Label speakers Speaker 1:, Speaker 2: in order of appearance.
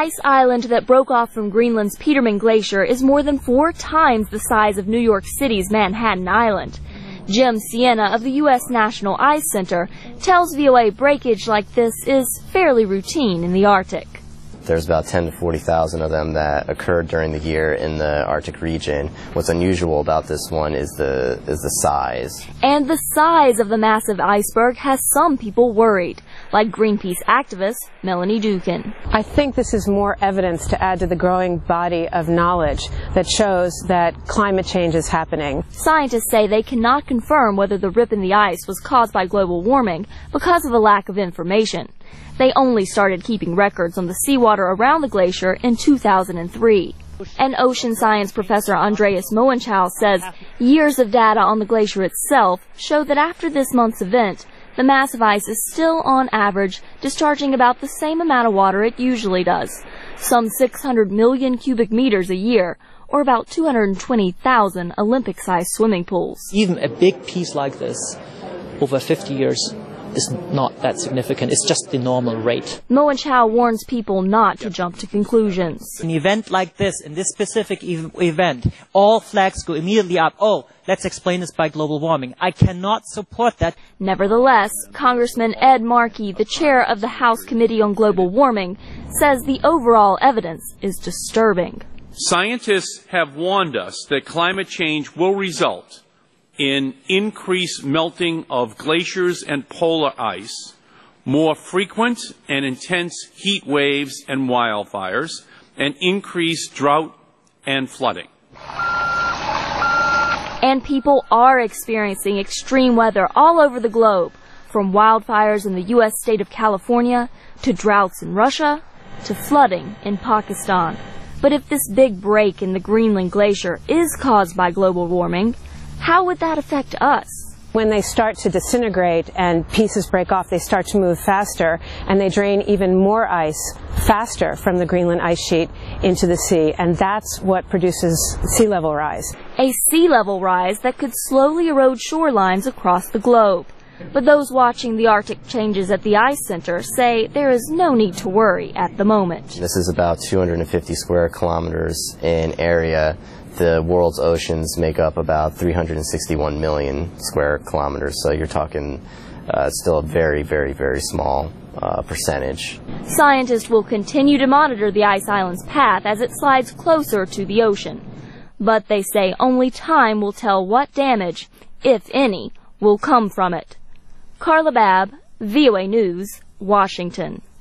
Speaker 1: ice island that broke off from Greenland's Petermann Glacier is more than 4 times the size of New York City's Manhattan Island. Jim Sienna of the U.S. National Ice Center tells VOA breakage like this is fairly routine in the Arctic.
Speaker 2: There's about 10 to 40,000 of them that occurred during the year in the Arctic region. What's unusual about this one is the size.
Speaker 1: And the size of the massive iceberg has some people worried, like Greenpeace activist Melanie Dukin.
Speaker 3: I think this is more evidence to add to the growing body of knowledge that shows that climate change is happening.
Speaker 1: Scientists say they cannot confirm whether the rip in the ice was caused by global warming because of a lack of information. They only started keeping records on the seawater around the glacier in 2003. And ocean science professor Andreas Moenchow says years of data on the glacier itself show that after this month's event, the mass of ice is still, on average, discharging about the same amount of water it usually does, some 600 million cubic meters a year, or about 220,000 Olympic-sized swimming pools.
Speaker 4: Even a big piece like this, over 50 years, is not that significant. It's just the normal rate.
Speaker 1: Moenchow warns people not to jump to conclusions.
Speaker 4: An event like this, in this specific event, all flags go immediately up. Oh, let's explain this by global warming. I cannot support that.
Speaker 1: Nevertheless, Congressman Ed Markey, the chair of the House Committee on Global Warming, says the overall evidence is disturbing.
Speaker 5: Scientists have warned us that climate change will result in increased melting of glaciers and polar ice, more frequent and intense heat waves and wildfires, and increased drought and flooding.
Speaker 1: And people are experiencing extreme weather all over the globe, from wildfires in the U.S. state of California, to droughts in Russia, to flooding in Pakistan. But if this big break in the Greenland glacier is caused by global warming, how would that affect us?
Speaker 3: When they start to disintegrate and pieces break off, they start to move faster, and they drain even more ice faster from the Greenland ice sheet into the sea, and that's what produces sea level rise.
Speaker 1: A sea level rise that could slowly erode shorelines across the globe. But those watching the Arctic changes at the Ice Center say there is no need to worry at the moment.
Speaker 2: This is about 250 square kilometers in area. The world's oceans make up about 361 million square kilometers, so you're talking still a very, very, very small percentage.
Speaker 1: Scientists will continue to monitor the ice island's path as it slides closer to the ocean. But they say only time will tell what damage, if any, will come from it. Carla Babb, VOA News, Washington.